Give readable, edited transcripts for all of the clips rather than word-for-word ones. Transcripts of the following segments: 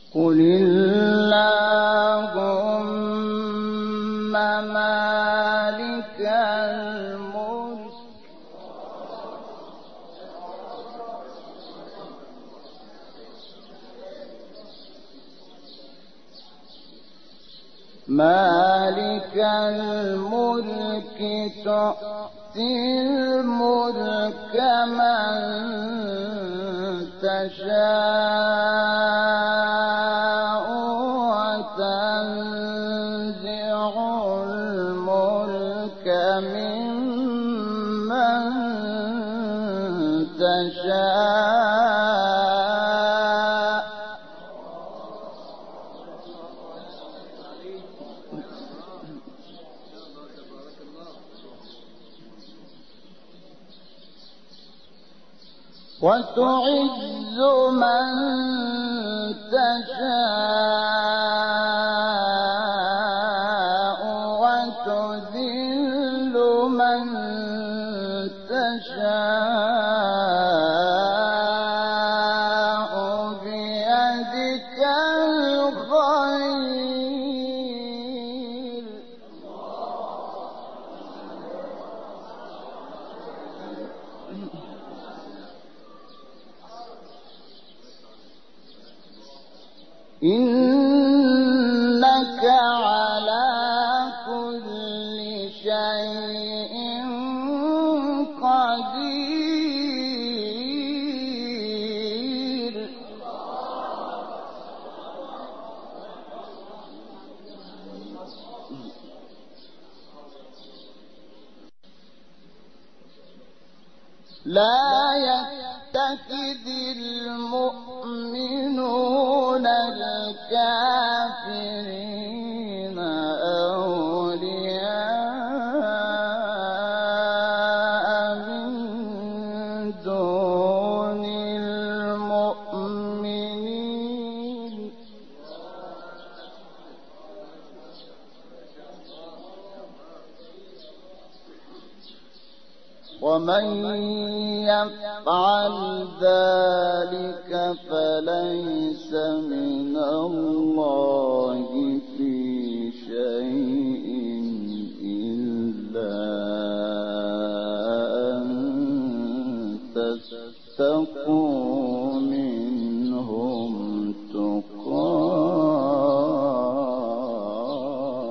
قل اللهم مالك الملك تؤتي الملك من تشاء وتنزع الملك ممن تشاء وتعز من تشاء وتذل من تشاء بيدك الخير إنك على كل شيء قدير لا يتخذ المؤمنون الكافرين أولياء من دون المؤمنين ومن يفعل ذلك فليس من الله في شيء إلا أن تتقوا منهم تقاه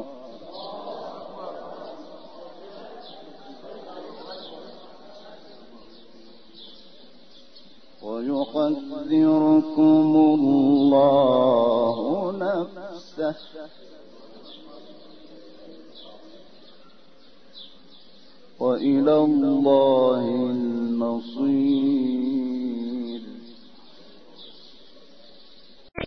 ويحذركم الله نفسه وإلى الله المصير